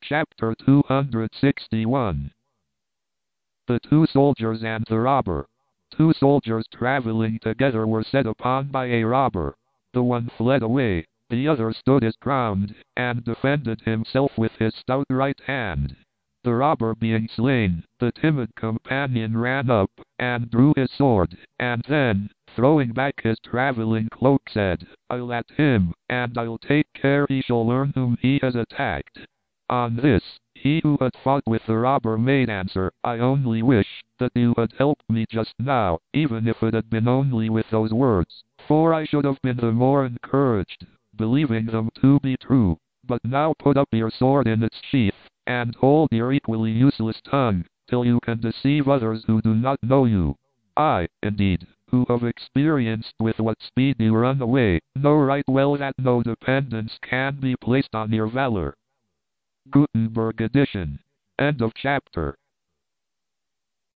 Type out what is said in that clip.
Chapter 261. The two soldiers and the robber. Two soldiers traveling together were set upon by a robber. The one fled away, the other stood his ground, and defended himself with his stout right hand. The robber being slain, the timid companion ran up, and drew his sword, and then, throwing back his traveling cloak, said, "I'll at him, and I'll take care he shall learn whom he has attacked." On this, he who had fought with the robber made answer, "I only wish that you had helped me just now, even if it had been only with those words, for I should have been the more encouraged, believing them to be true. But now put up your sword in its sheath, and hold your equally useless tongue, till you can deceive others who do not know you. I, indeed, who have experienced with what speed you run away, know right well that no dependence can be placed on your valor." Gutenberg edition. End of chapter.